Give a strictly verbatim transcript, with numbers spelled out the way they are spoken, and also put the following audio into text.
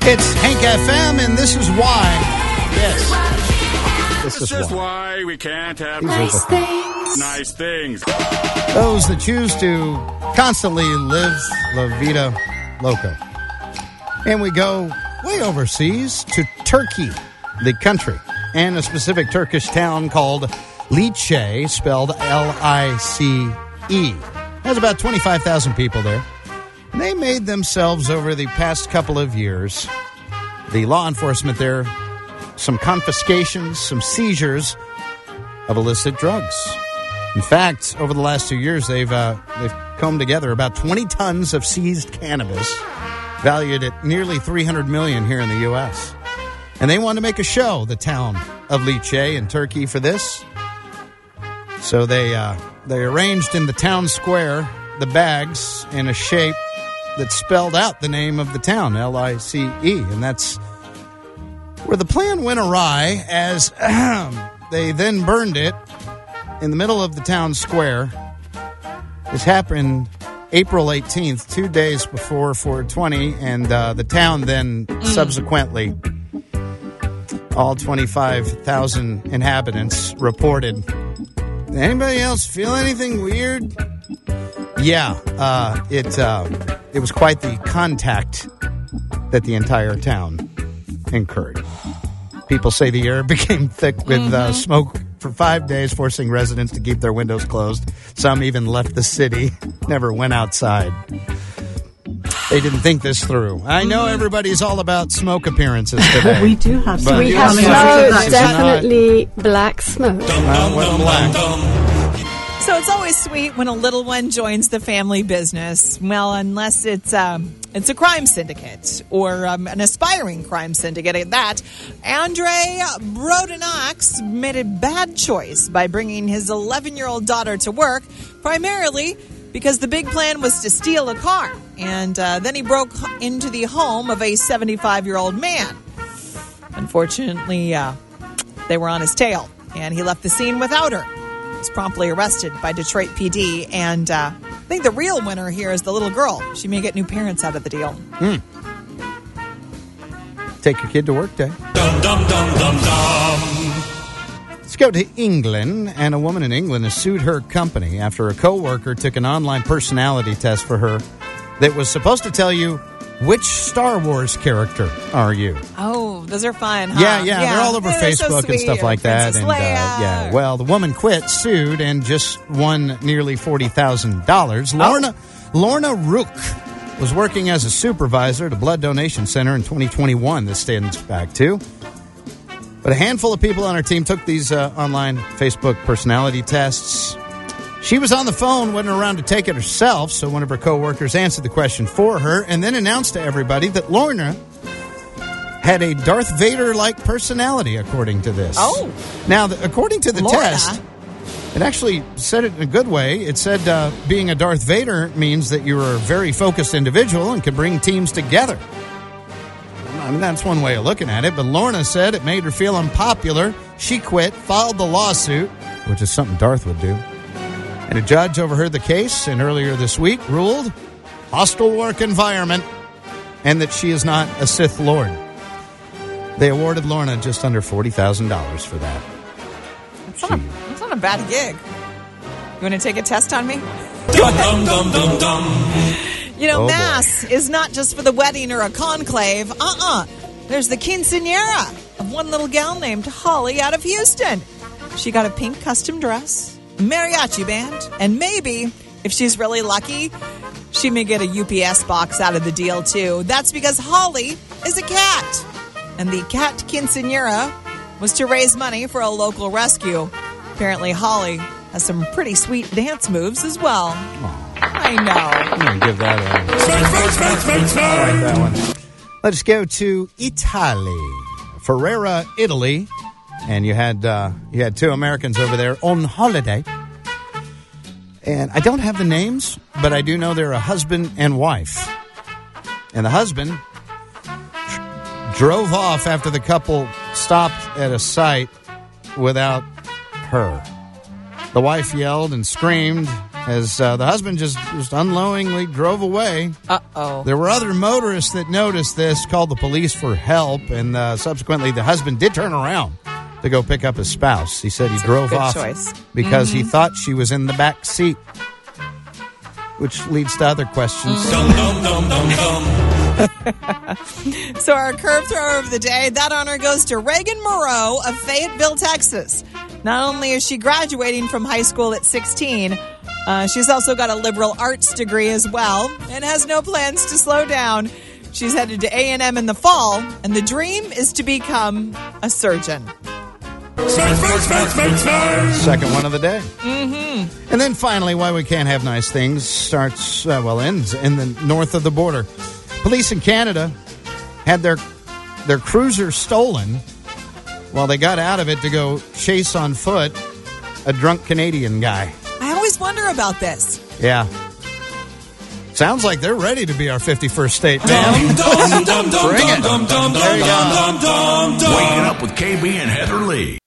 It's Hank F M, and this is why. Yes. This, this is, is why. why we can't have nice things. Nice things. Those that choose to constantly live La Vida Loca. And we go way overseas to Turkey, the country, and a specific Turkish town called Lice, spelled L I C E. Has about twenty-five thousand people there. And they made themselves, over the past couple of years, the law enforcement there, some confiscations, some seizures of illicit drugs. In fact, over the last two years, they've uh, they've combed together about twenty tons of seized cannabis, valued at nearly three hundred million dollars here in the U S. And they wanted to make a show, the town of Lice in Turkey, for this. So they uh, they arranged in the town square the bags in a shape that spelled out the name of the town, L I C E. And that's where the plan went awry, as they then burned it in the middle of the town square. This happened April eighteenth, two days before four twenty, and uh, the town then mm. subsequently, all twenty-five thousand inhabitants reported. Anybody else feel anything weird? Yeah, uh, it uh, it was quite the contact that the entire town incurred. People say the air became thick with mm-hmm. uh, smoke for five days, forcing residents to keep their windows closed. Some even left the city, never went outside. They didn't think this through. I know everybody's all about smoke appearances today. We do have some. We have smoke, definitely not black smoke. Uh, well, black. So it's always sweet when a little one joins the family business. Well, unless it's um, it's a crime syndicate or um, an aspiring crime syndicate at that. Andre Brodenox made a bad choice by bringing his eleven-year-old daughter to work, primarily because the big plan was to steal a car. And uh, then he broke into the home of a seventy-five-year-old man. Unfortunately, uh, they were on his tail, and he left the scene without her. He was promptly arrested by Detroit P D, and uh, I think the real winner here is the little girl. She may get new parents out of the deal. Mm. Take your kid to work day. Dum, dum, dum, dum, dum. Let's go to England, and a woman in England has sued her company after a co-worker took an online personality test for her that was supposed to tell you, which Star Wars character are you? Oh, those are fun, huh? Yeah, yeah, yeah. They're all over yeah, Facebook so and stuff like that. Princess And uh, Leia. yeah, well, the woman quit, sued, and just won nearly forty thousand dollars. Lorna, oh. Lorna Rook was working as a supervisor at a blood donation center in twenty twenty-one. This stands back to. But a handful of people on her team took these uh, online Facebook personality tests. She was on the phone, wasn't around to take it herself, so one of her coworkers answered the question for her and then announced to everybody that Lorna had a Darth Vader-like personality, according to this. Oh. Now, the, according to the Lorna. test, it actually said it in a good way. It said uh, being a Darth Vader means that you're a very focused individual and can bring teams together. I mean, that's one way of looking at it, but Lorna said it made her feel unpopular. She quit, filed the lawsuit, which is something Darth would do. And a judge overheard the case and earlier this week ruled hostile work environment and that she is not a Sith Lord. They awarded Lorna just under forty thousand dollars for that. That's not, a, that's not a bad gig. You want to take a test on me? Dum, dum, dum, dum, dum. You know, Oh, Mass boy. is not just for the wedding or a conclave. Uh-uh. There's the quinceañera of one little gal named Holly out of Houston. She got a pink custom dress, a mariachi band, and maybe, if she's really lucky, she may get a U P S box out of the deal, too. That's because Holly is a cat. And the cat quinceañera was to raise money for a local rescue. Apparently, Holly has some pretty sweet dance moves as well. Aww. I know. I'm going to give that a... I like that one. Let's go to Italy. Ferrara, Italy. And you had uh, you had two Americans over there on holiday. And I don't have the names, but I do know they're a husband and wife. And the husband drove off after the couple stopped at a site without her. The wife yelled and screamed as uh, the husband just, just unwillingly drove away. Uh-oh. There were other motorists that noticed this, called the police for help, and uh, subsequently the husband did turn around to go pick up his spouse. He said he That's a drove good off choice. because Mm-hmm. he thought she was in the back seat, which leads to other questions. Dum dum dum dum dum. So our curve thrower of the day, that honor goes to Reagan Moreau of Fayetteville, Texas. Not only is she graduating from high school at sixteen, uh, she's also got a liberal arts degree as well and has no plans to slow down. She's headed to A and M in the fall, and the dream is to become a surgeon. Smack, smack, smack, smack, smack. Second one of the day. Mm-hmm. And then finally, why we can't have nice things starts, uh, well, ends in the north of the border. Police in Canada had their their cruiser stolen while they got out of it to go chase on foot a drunk Canadian guy. I always wonder about this. Yeah. Sounds like they're ready to be our fifty-first state. Dum dum dum dum Bring it. dum dum dum There you go. dum dum dum. Waking up with K B and Heather Lee.